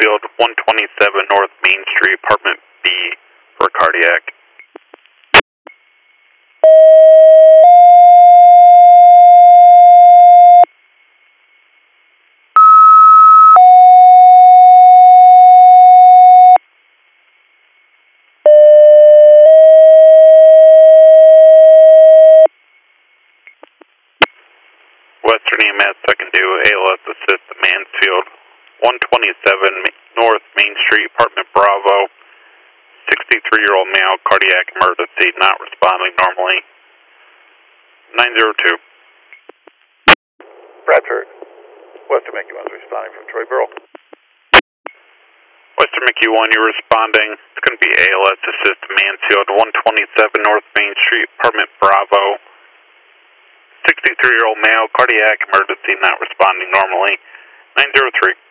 Mansfield, 127 North Main Street, apartment B for cardiac. Western EMS, I can do ALS assist at Mansfield, 127 North Main Street, apartment Bravo, 63-year-old male, cardiac emergency, not responding normally. 902. Bradford, Western Mickey 1 responding from Troy Borough. Western Mickey 1, you're responding. It's going to be ALS assist at Mansfield, 127 North Main Street, apartment Bravo, 63-year-old male, cardiac emergency, not responding normally. 903.